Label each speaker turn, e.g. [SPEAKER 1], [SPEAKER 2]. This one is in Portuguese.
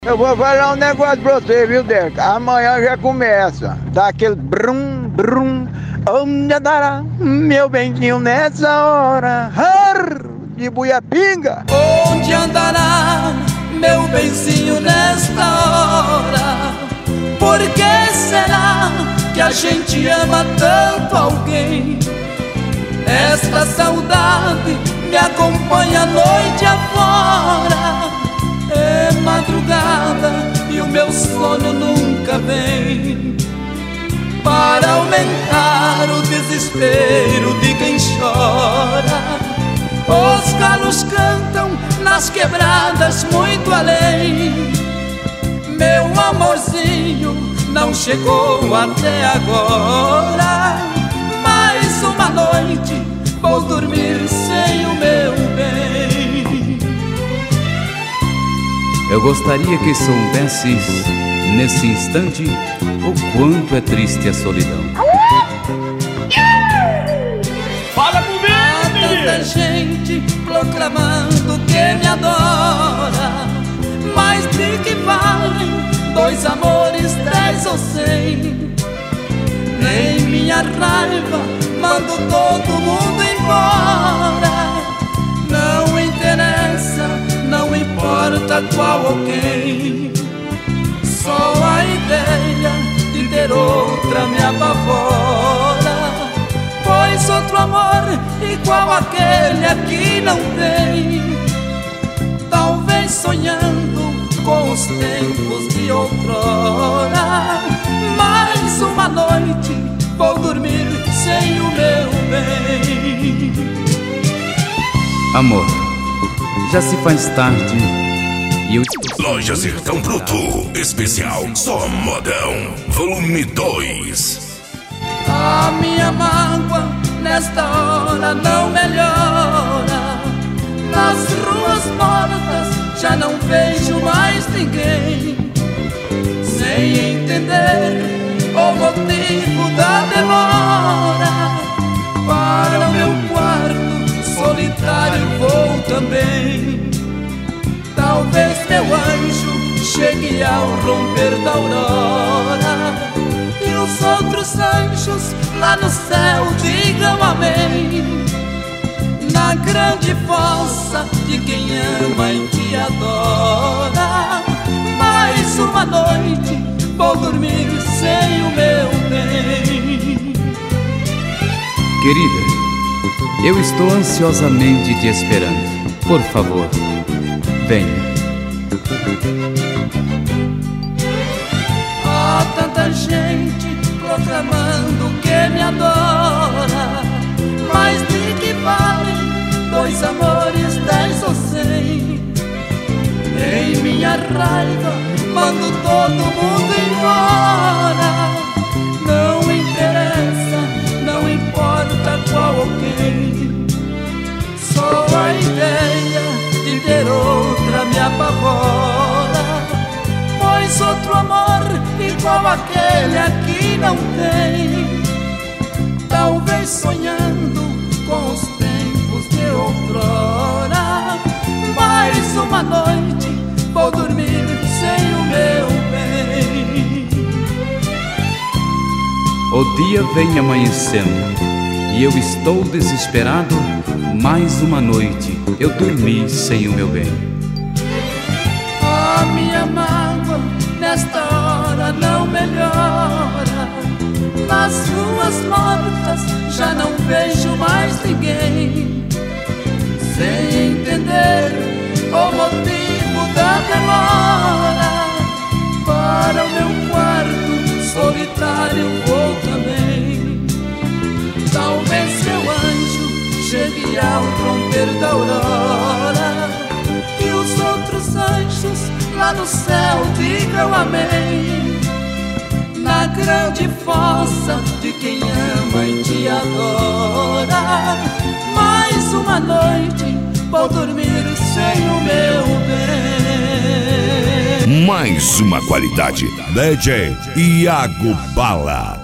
[SPEAKER 1] Eu vou falar um negócio pra você, viu, Deca? Amanhã já começa. Dá aquele brum, brum. Onde andará meu benzinho nessa hora? De buiapinga.
[SPEAKER 2] Onde andará meu benzinho nesta hora? Por que será que a gente ama tanto alguém? Esta saudade me acompanha a noite afora. É madrugada e o meu sono nunca vem, para aumentar o desespero de quem chora. Os galos cantam nas quebradas muito além. Meu amorzinho não chegou até agora. Mais uma noite vou dormir sem o meu bem.
[SPEAKER 3] Eu gostaria que soubesses, nesse instante, o quanto é triste a solidão.
[SPEAKER 2] Fala comigo! Há tanta gente proclamando que me adora, mas de que valem dois amores, 10 ou 100? Nem minha raiva mando todo mundo embora. Não interessa, não importa qual ou quem. Só a ideia de ter outra me apavora, pois outro amor igual aquele aqui não tem. Talvez sonhando com os tempos de outrora, mais uma noite vou dormir sem o meu bem.
[SPEAKER 3] Amor, já se faz tarde e eu...
[SPEAKER 4] Loja Sertão Bruto, especial Só Modão, volume 2.
[SPEAKER 2] A minha mágoa nesta hora não melhora. Nas ruas mortas já não vejo mais ninguém, sem entender o motivo da demora. Para o meu quarto solitário vou também. Talvez meu anjo chegue ao romper da aurora, e os outros anjos lá no céu digam amém. Na grande fossa de quem ama e que adora, mais uma noite vou dormir sem o meu bem.
[SPEAKER 3] Querida, eu estou ansiosamente te esperando. Por favor, venha.
[SPEAKER 2] Há tanta gente proclamando que me adora, mas de que valem dois amores, 10 ou 100? Em minha raiva mando todo mundo embora. Não interessa, não importa qual ou quem. Só a ideia de ter outra me apavora, pois outro amor igual aquele aqui não tem. Talvez sonhando com os tempos de outrora, mais uma noite vou dormir sem o meu bem.
[SPEAKER 3] O dia vem amanhecendo e eu estou desesperado. Mais uma noite eu dormi sem o meu bem.
[SPEAKER 2] A minha mágoa nesta hora não melhora. Nas ruas mortas já não vejo mais ninguém, sem entender o motivo da demora. Para o meu quarto solitário vou também. Talvez meu anjo chegue ao romper da aurora, e os outros anjos lá no céu digam amém. Na grande fossa de quem ama e te adora, mais uma noite vou dormir sem o meu bem.
[SPEAKER 4] Mais uma qualidade, DJ Iago Bala.